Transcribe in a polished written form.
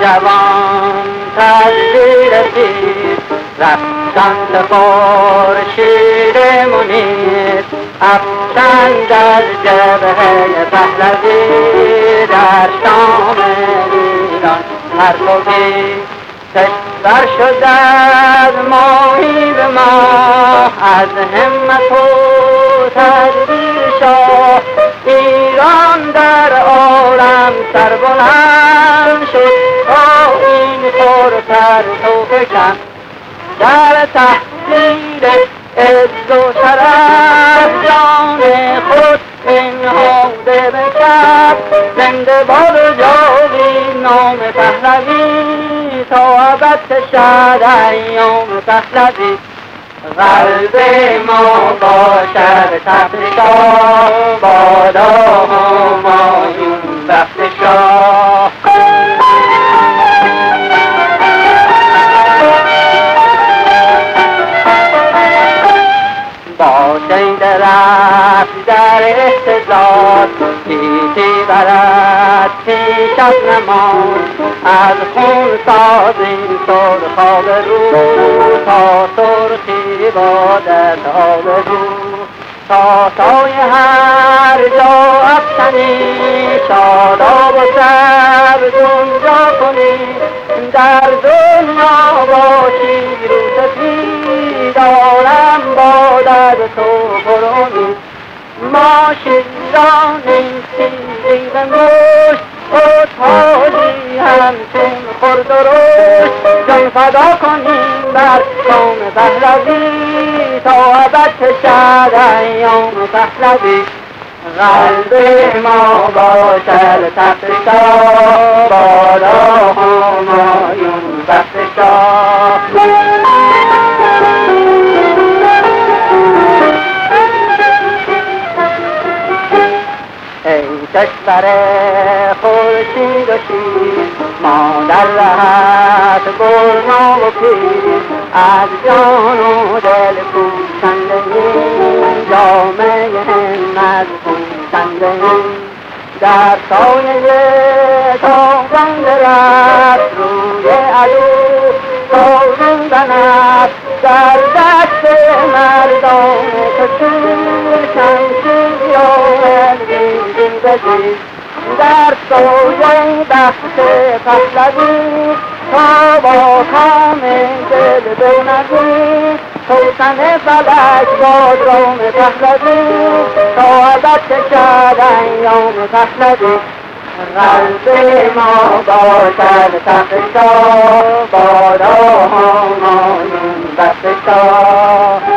جوان تزدی رسید رفتن به خورشید منیر افکند از جبهه پهلوی در شام ایران پرتوی کشور شد از ماهی به ماه از همت و تدبیر شاه ایران در عالم سربلند شد تا این خورتر تو فکن در تحصیل عز و شرف جان خود انهاده به کف زنده باد و جاوید نام پهلوی تا ابد شد ایام پهلوی قلب ما باشد تفریحا بادا همایون بخت شاه با شید رفت در استدلال گیتی برد پیشت نماند از خون سازیم سرخاب رو تا سرخی بادت آب رو تا سای هر جا افکنی شاداب و سبز اونجا کنی در دنیا باشی رو سفید عالم بادت تو برونی ما شیرانیم سیری به مشت و تاجی همچون خرد و رشد جان فدا کنیم بر قوم پهلوی تا ابد شد ایام پهلوی قلب ما باشد تفریحا بادا همایون بخت شاه ای کشور خورشید و شیر ما در رهت برنا و پیر از جان و دل پوشنده ایم جامعه همت پوشنده ایم در سایه تابان رفت روی عدو تازون زند در دست مردان کشور شمشیر و بزید در سایه بخت پهلوی تا با کام دل بنزید توسن فلک باد رام پهلوی تا ابد شد ایام پهلوی قلب ما باشد تفریحا بادا همایون بخت شاه